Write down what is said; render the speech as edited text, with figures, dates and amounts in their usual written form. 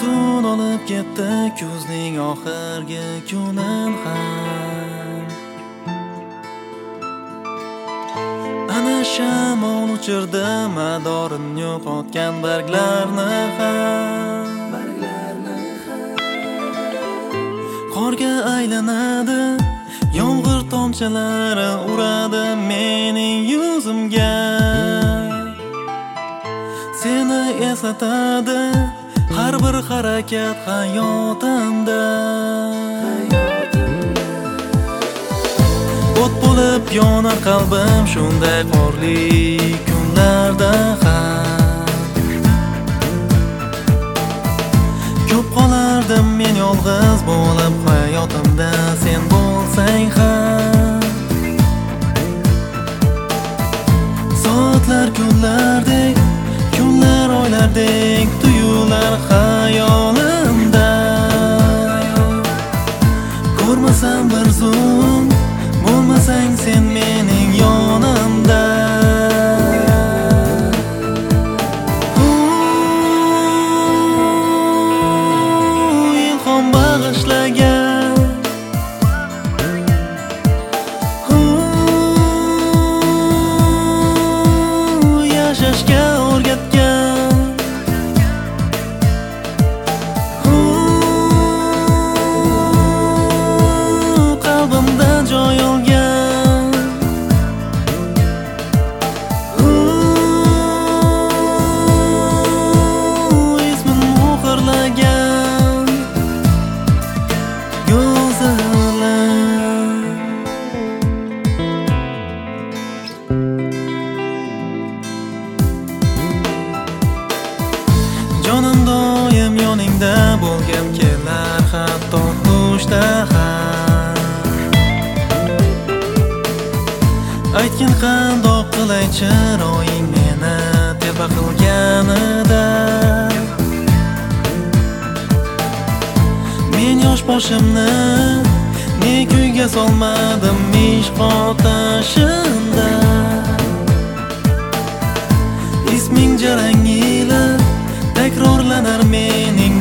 Tun olib ketdi kuzning oxirgi kunin ham. Ana shamol uchirdi madorini yo'qotgan barglarni ham. Qorga aylanadi, yomg'ir tomchilari uradi mening yuzimga. Seni eslatadi har bir harakat hayotimda. O't bo'lib yonar qalbim shunday qorli kunlarda ham. Ko'p qolardim men yolg'iz bo'lib hayotimda sen bo'lsang ham. Soatlar kunlardek, kunlar oylardek tuyular xayolimda. Ko'rmasam bir zum, bo'lmasang sen mening yonimda. Ilhom bag'ishlagan, yashashga o'rgatgan, qalbimda joy olgan. Ismin muhrlagan go'zallar. Jonim doim yoningda bo'lgim kelar, hatto tushda ham. Aytgin qandoq qilay chiroying meni teba qilganida. Men yosh boshimni ne kuyga solmadim ishq otashinda. Isming jarang ila takrorlanar mening